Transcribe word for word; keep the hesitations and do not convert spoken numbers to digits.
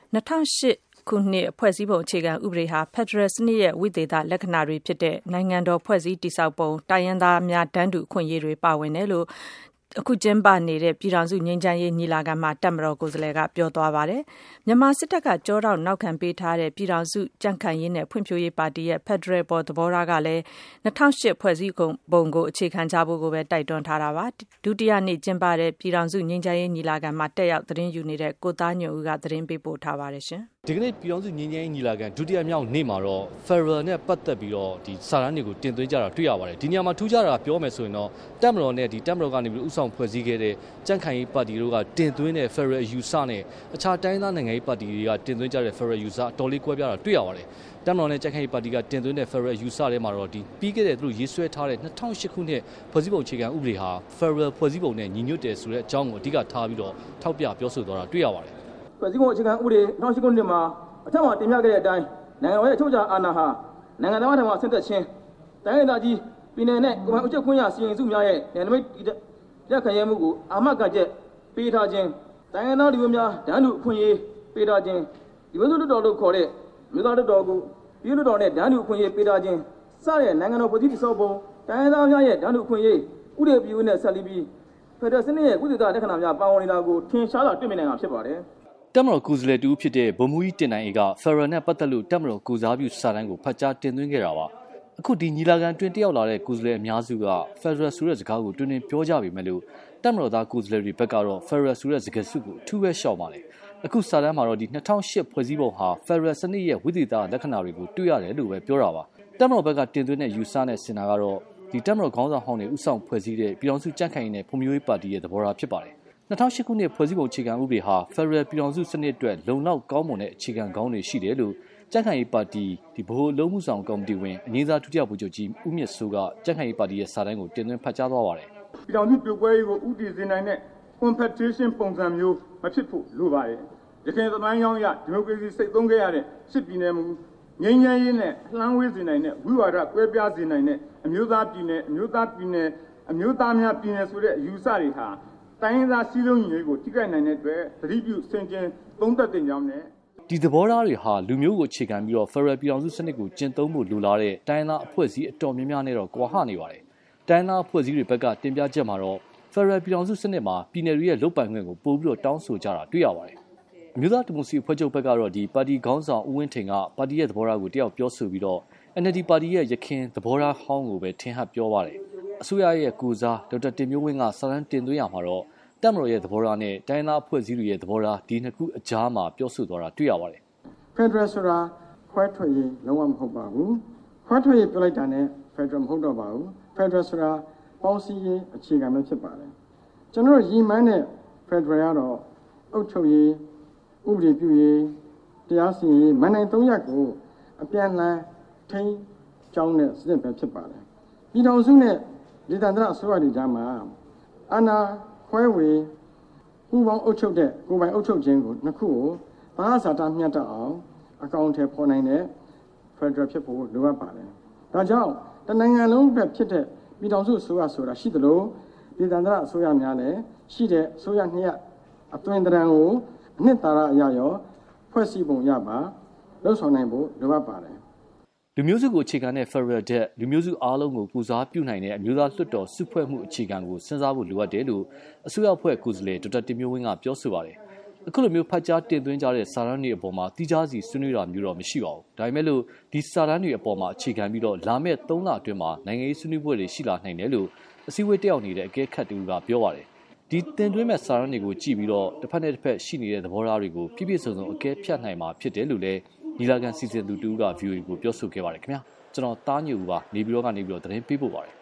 ၂၀၀၈ခုနှစ်ဖွဲ့စည်းပုံအခြေခံဥပဒေဟာဖက်ဒရယ်စနစ်ရဲ့ဝိသေသလက္ခဏာတွေဖြစ်တဲ့နိုင်ငံတော်ဖွဲ့စည်းတည်ဆောက်ပုံတိုင်းရင်းသားများတန်းတူအခွင့်အရေးတွေပါဝင်တယ်လို့အခုကျင်းပနေတဲ့ပြည်ထောင်စုငြိမ်းချမ်းရေးညီလာခံမှာတပ်မတော်ကိုယ်စားလှယ်ကပြောသွားပါတယ်။မြန်မာစစ်တပ်ကကြောတောက်နောက်ခံပေးထားတဲ့ပြည်ထောင်စုကြံ့ခိုင်ရေးနဲ့ဖွံ့ဖြိုးရေးပါတီရဲ့ဖက်ဒရယ်ပေါ်သဘောထားကလည်း၂၀၀၈ဖွဲ့စည်းပုံကိုအခြေခံကြဖို့ကိုပဲတိုက်တွန်းထားတာပါ။ဒုတိယနေ့ကျင်းပတဲ့ပြည်ထောင်စုငြိမ်းချမ်းရေးညီလာခံမှာတက်ရောက်သတင်းယူနေတဲ့ကိုသားညွန့်ဦးကသတင်းပေးပို့ထားပါတယ်ရှင်။ဒီကနေ့ပြည်ထောင်စုငြိမ်းချမ်းရေးညီလာခံဒုတိယမြောက်နေ့မှာတော့ Federal နဲ့ပတ်သက်ပြီးတော့ဒီစာတမ်းတွေကိုတင်သွင်းကြတာတွေ့ရပါတယ်။ဒီနေရာမှာထူးခြားတာပြောမယ်ဆိုရင်တော့တပ်မတော်နဲ့ဒီတပ်မတော်ကနေပြီးဥဆောင်ဖွဲ့စည်းခဲ့တဲ့ကြံ့ခိုင်ရေးပါတီတို့ကတင်သွင်းတဲ့ Federal ယူဆနဲ့အခြားတိုင်းသားနိုင်ငံရေးပါတီတွေကတင်သွင်းကြတဲ့ Federal ယူဆအတော်လေးကွဲပြားတာတွေ့ရပါတယ်။တပ်မတော်နဲ့ကြံ့ခိုင်ရေးပါတီကတင်သွင်းတဲ့ Federal ယူဆထဲမှာတော့ဒီပြီးခဲ့တဲ့သူတို့ရေးဆွဲထားတဲ့၂၀၀၈ခုနှစ်ဖွဲ့စည်းပုံအခြေခံဥပဒေဟာ Federal ဖွဲ့စည်းပုံနဲ့ညီညွတ်တယ်ဆိုတဲ့အကြောင်းကိုအဓိကထားပြီးတော့ထောက်ပြပြောဆိုသွားတာတွေ့ရပါတယ်။ဖွဲ့စည်းပုံအခြေခံဥပဒေ၂၀၀၈ခုနှစ်မှာအထက်မှာတင်ပြခဲ့တဲ့အတိုင်းနိုင်ငံတော်ရဲ့အချုပ်အခြာအာဏာဟာနိုင်ငံတော်ထံမှဆင့်သက်ခြင်းတိုင်းဒေသကြီးပြည်နယ်နဲ့ကိုယ်ပိုင်အုပ်ချုပ်ခွင့်ရစီရင်စုများရဲ့နယ်နိမိတ်လက်ခံရမှုကိုအာမခံချက်ပေးထားခြင်းတိုင်းဒေသလူမျိုးများဒန်းတူအခွင့်အရေးပေးထားခြင်းဒီလိုလွတ်တော်လို့ခေါ်တဲ့မြို့သားလွတ်တော်ကိုပြည်လွတ်တော်နဲ့ဒန်းတူအခွင့်အရေးပေးထားခြင်းစတဲ့နိုင်ငံတော်ဖွဲ့စည်းတည်ဆောက်ပုံတိုင်းဒေသများရဲ့ဒန်းတူအခွင့်အရေးဥပဒေပြုနဲ့ဆက်လက်ပြီးဖက်ဒရယ်စနစ်ရဲ့ဝိသေသလက္ခဏာများပါဝင်နေတာကိုထင်ရှားစွာတွေ့မြင်နိုင်မှာဖြစ်ပါတယ်တပ်မတော်ကိုယ်စားလှယ်တူဖြစ်တဲ့ဗိုလ်မှူးကြီးတင်နိုင်အေးက Federal နဲ့ပတ်သက်လို့တပ်မတော်ကိုစားပြုစာတမ်းကိုဖတ်ကြားတင်သွင်းခဲ့တာပါအခုဒီညီလာခံတွင်တက်ရောက်လာတဲ့ကိုယ်စားလှယ်အများစုက Federal ဆိုတဲ့စကားကိုတွင်တွင်ပြောကြပေမဲ့လို့တပ်မတော်သားကိုယ်စားလှယ်တွေဘက်ကတော့ Federal ဆိုတဲ့စကားစုကိုအထူးပဲရှော့ပါတယ်အခုစာတမ်းမှာတော့ဒီ၂၀၀၈ဖွဲ့စည်းပုံဟာ Federal စနစ်ရဲ့ဝိသေသလက္ခဏာတွေကိုတွေ့ရတယ်လို့ပဲပြောတာပါတပ်မတော်ဘက်ကတင်သွင်းတဲ့ယူဆနဲ့စင်တာကတော့ဒီတပ်မတော်ခေါင်းဆောင်ဟောင်းတွေဥဆောင်ဖွဲ့စည်းတဲ့ပြည်ထောင်စုကြံ့ခိုင်ရေးနဲ့ဖွံ့ဖြိုးရေးပါတီရဲ့သဘောထားဖြစ်ပါတယ်၂၀၀၈ခုနှစ်ဖွဲ့စည်းပုံအခြေခံဥပဒေဟာ Federal ပြည်ထောင်စုစနစ်အတွက်လုံလောက်ကောင်းမွန်တဲ့အခြေခံကောင်းတွေရှိတယ်လို့ကြံ့ခိုင်ရေးပါတီဒီဗဟိုအလုံးမှုဆောင်ကော်မတီဝင်အငြိမ်းစားဒုတိယဗိုလ်ချုပ်ကြီးဦးမြင့်စိုးကကြံ့ခိုင်ရေးပါတီရဲ့စာတမ်းကိုတင်သွင်းဖတ်ကြားသွားပါတယ်။ပြည်ထောင်စုပြိုကွဲရေးကိုဥတည်စေနိုင်တဲ့ confederation ပုံစံမျိုးမဖြစ်ဖို့လိုပါတယ်။ရခိုင်သမိုင်းကြောင်းအရဒီမိုကရေစီစိတ်သုံးခဲ့ရတဲ့စစ်ပြည်နယ်မူငြိမ်းချမ်းရေးနဲ့လှမ်းဝေးစေနိုင်တဲ့ဝိဝါဒကွဲပြားစေနိုင်တဲ့အမျိုးသားပြည်နယ်အမျိုးသားပြည်နယ်အမျိုးသားများပြည်နယ်ဆိုတဲ့အယူဆတွေဟာတိုင်းရင်းသားစည်းလုံးညီညွတ်ကိုထိခိုက်နိုင်တဲ့အတွက်သတိပြုဆင်ခြင်သုံးသပ်တင်ကြောင်းနဲ့ဒီသဘောထားတွေဟာလူမျိုးကိုအခြေခံပြီးတော့ Federal ပြည်ထောင်စုစနစ်ကိုကျင့်သုံးဖို့လိုလားတဲ့တိုင်းသားအဖွဲ့အစည်းအတော်များများနဲ့တော့ကွာဟနေပါတယ်။တိုင်းသားအဖွဲ့အစည်းတွေဘက်ကတင်ပြချက်မှာတော့ Federal ပြည်ထောင်စုစနစ်မှာပြည်နယ်တွေရဲ့လုပ်ပိုင်ခွင့်ကိုပို့ပြီးတော့တောင်းဆိုကြတာတွေ့ရပါတယ်။အမျိုးသားဒီမိုကရေစီအဖွဲ့ချုပ်ဘက်ကတော့ဒီပါတီခေါင်းဆောင်ဦးဝင်းထိန်ကပါတီရဲ့သဘောထားကိုတယောက်ပြောဆိုပြီးတော့ N L D ပါတီရဲ့ရခိုင်သဘောထားဟောင်းကိုပဲထင်ဟပ်ပြောပါတယ်။အစိုးရရဲ့ကူစားဒေါက်တာတင်မျိုးဝင်းကစာတမ်းတင်သွင်းရမှာတော့တပ်မတော်ရဲ့သဘောထားနဲ့တိုင်းသားအဖွဲ့အစည်းတွေရဲ့သဘောထားဒီနှစ်ခုအကြားမှာပြောဆိုသွားတာတွေ့ရပါတယ်။ Federal ဆိုတာခွဲထွက်ရေးလုံးဝမဟုတ်ပါဘူး။ခွဲထွက်ရေးပြောလိုက်တာနဲ့ Federal မဟုတ်တော့ပါဘူး။ Federal ဆိုတာပေါင်းစည်းရေးအခြေခံပဲဖြစ်ပါတယ်။ကျွန်တော်တို့ရည်မှန်းတဲ့ Federal ကတော့အုပ်ချုပ်ရေးဥပဒေပြုရေးတရားစီရင်ရေးမန်နိုင်သုံးရပ်ကိုအပြန်အလှန်ထိန်းကျောင်းတဲ့စနစ်ပဲဖြစ်ပါတယ်။ပြည်ထောင်စုနဲ့ဒေသန္တရအစိုးရတွေကြားမှာအာဏာခွဲဝေပူးပေါင်းအုပ်ချုပ်တဲ့ကိုယ်ပိုင်အုပ်ချုပ်ခြင်းကိုနှစ်ခုကိုဘာသာစာတမျှတအောင်အကောင့်ထဲပေါ်နိုင်တဲ့ Federal ဖြစ်ဖို့လိုအပ်ပါတယ်။ဒါကြောင့်တနိုင်ငံလုံးပဲဖြစ်တဲ့ပြည်ထောင်စုအစိုးရဆိုတာရှိသလိုဒေသန္တရအစိုးရများလည်းရှိတဲ့အစိုးရနှစ်ရပ်အသွင်သဏ္ဍာန်ကိုအနှစ်သာရအရရောဖွဲ့စည်းပုံရပါလှုပ်ဆောင်နိုင်ဖို့လိုအပ်ပါတယ်လူမျိုးစုကိုအခြေခံတဲ့ Federal တဲ့လူမျိုးစုအားလုံးကိုပူဇော်ပြုနိုင်တဲ့အမျိုးသားလွှတ်တော်စုဖွဲ့မှုအခြေခံကိုစဉ်းစားဖို့လိုအပ်တယ်လို့အစိုးရအဖွဲ့ကိုယ်စားလှယ်ဒေါက်တာတင်မျိုးဝင်းကပြောဆိုပါတယ်အခုလိုမျိုးဖတ်ကြားတင်သွင်းကြတဲ့စာတမ်းတွေအပေါ်မှာတိကျစီဆွေးနွေးတာမျိုးတော့မရှိပါဘူးဒါပေမဲ့လို့ဒီစာတမ်းတွေအပေါ်မှာအခြေခံပြီးတော့လာမယ့်သုံးလအတွင်းမှာနိုင်ငံရေးဆွေးနွေးပွဲတွေရှိလာနိုင်တယ်လို့အစည်းအဝေးတက်ရောက်နေတဲ့အကဲခတ်တူကပြောပါတယ်ဒီတင်သွင်းမဲ့စာတမ်းတွေကိုကြည့်ပြီးတော့တစ်ဖက်နဲ့တစ်ဖက်ရှိနေတဲ့သဘောထားတွေကိုပြည့်ပြည့်စုံစုံအကဲဖြတ်နိုင်မှာဖြစ်တယ်လို့လည်းညီလာခံစီစဉ်သူတူက V O A ကိုပြောဆိုခဲ့ပါတယ်ခင်ဗျာကျွန်တော်တားညူပါနေပြီးတော့ကနေပြီးတော့သတင်းပေးပို့ပါတယ်